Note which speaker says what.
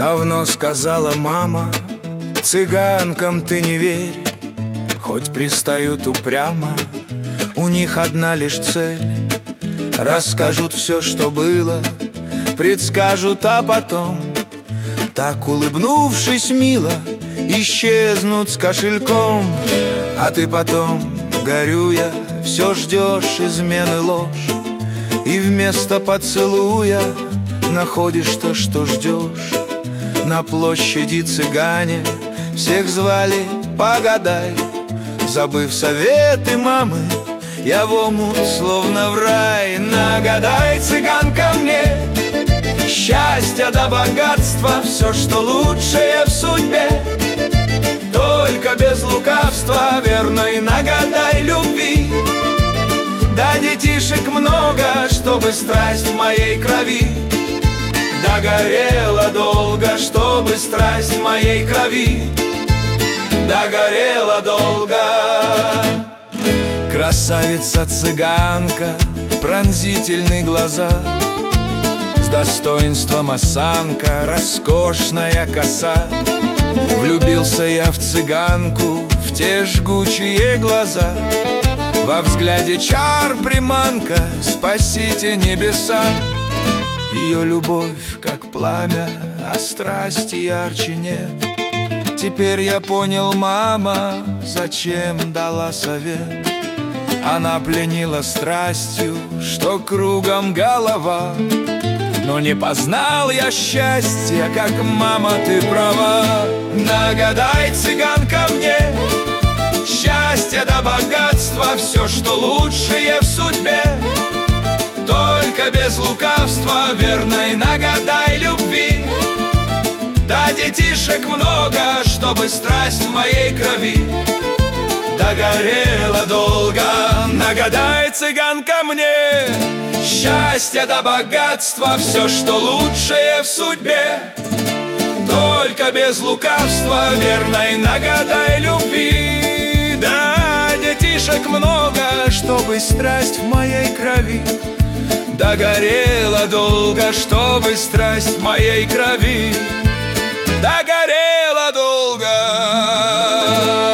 Speaker 1: Давно сказала мама: цыганкам ты не верь, хоть пристают упрямо. У них одна лишь цель: расскажут все, что было, предскажут, а потом, так улыбнувшись мило, исчезнут с кошельком. А ты потом, горюя, все ждешь измены, ложь, и вместо поцелуя находишь то, что ждешь. На площади цыгане всех звали: погадай. Забыв советы мамы, я в омут, словно в рай. Нагадай, цыганка, мне счастья да богатства, все, что лучшее в судьбе, только без лукавства. Верной нагадай любви, да детишек много, чтобы страсть в моей крови догорела долго, чтобы страсть в моей крови догорела долго. Красавица-цыганка, пронзительные глаза, с достоинством осанка, роскошная коса. Влюбился я в цыганку, в те жгучие глаза. Во взгляде чар приманка, спасите небеса. Ее любовь как пламя, а страсти ярче нет. Теперь я понял, мама, зачем дала совет. Она пленила страстью, что кругом голова. Но не познал я счастья, как мама, ты права. Нагадай, цыганка, мне счастье да богатства, все, что лучшее в судьбе, только без лукавства. Верной нагадай любви, да детишек много, чтобы страсть в моей крови догорела долго. Нагадай, цыганка, мне счастье да богатства, все, что лучшее в судьбе, только без лукавства. Верной нагадай любви, да детишек много, чтобы страсть в моей крови догорела долго, чтобы страсть в моей крови догорела долго.